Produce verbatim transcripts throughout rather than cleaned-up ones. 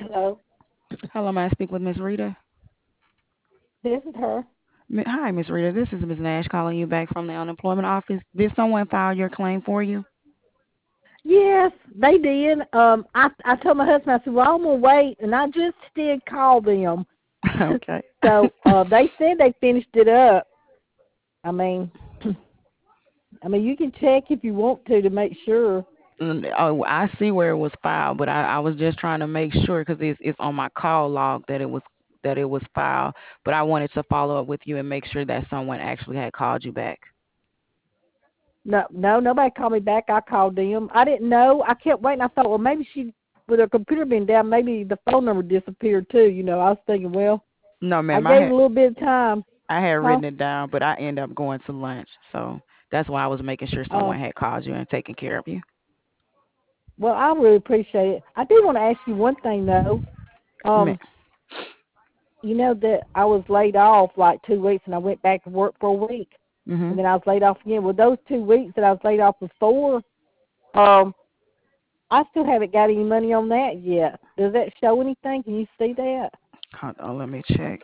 Hello, Hello, may I speak with Miss Rita? this is her. Mi- Hi, Miss Rita. This is Miss Nash calling you back from the unemployment office. Did someone file your claim for you? Yes, they did. Um, I I told my husband, I said, well, I'm gonna wait, and I just did call them. Okay. So uh, they said they finished it up. I mean, I mean, you can check if you want to to make sure. Mm, oh, I see where it was filed, but I, I was just trying to make sure because it's it's on my call log that it was that it was filed. But I wanted to follow up with you and make sure that someone actually had called you back. No, no, nobody called me back. I called them. I didn't know. I kept waiting. I thought, well, maybe she, with her computer being down, maybe the phone number disappeared too. You know, I was thinking, well, No, I ma'am. I gave it had a little bit of time, I had huh? written it down, but I ended up going to lunch, so that's why I was making sure Oh, someone had called you and taken care of you. well, I really appreciate it. I did want to ask you one thing though. Ma- Um, you know that I was laid off like two weeks, and I went back to work for a week, and Mhm. then I was laid off again. Well, those two weeks that I was laid off before, um, I still haven't got any money on that yet. Does that show anything? Can you see that? Hold on, let me check.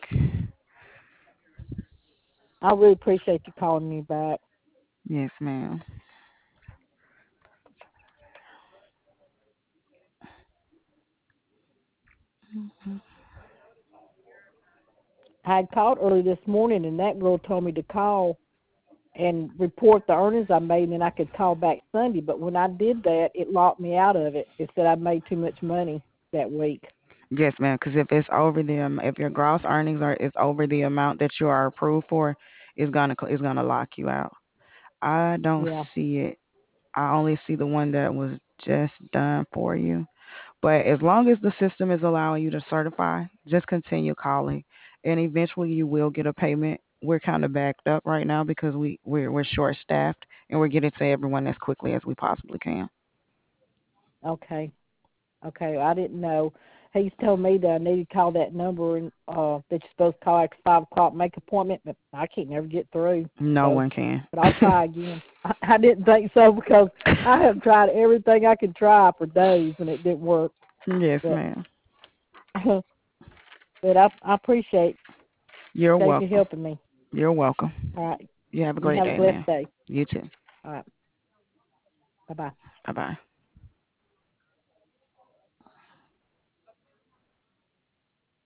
I really appreciate you calling me back. Yes, ma'am. Mhm. I had called early this morning, and that girl told me to call and report the earnings I made, and then I could call back Sunday. But when I did that, it locked me out of it. It said I made too much money that week. Yes, ma'am. Because if it's over the am- if your gross earnings are is over the amount that you are approved for, it's gonna cl- it's gonna lock you out. I don't Yeah. see it. I only see the one that was just done for you. But as long as the system is allowing you to certify, just continue calling, and eventually you will get a payment. We're kind of backed up right now because we we're, we're short staffed and we're getting to everyone as quickly as we possibly can. Okay. Okay, I didn't know. He's told me that I need to call that number and uh that you're supposed to call after five o'clock, make an appointment, but I can't never get through. No So, one can. but I'll try again. I, I didn't think so because I have tried everything I could try for days and it didn't work. Yes, But ma'am. but I I appreciate You're appreciate you welcome. helping me. You're welcome. All right, You have a you great have a day, blessed man. day. You too. All right, bye bye. Bye bye.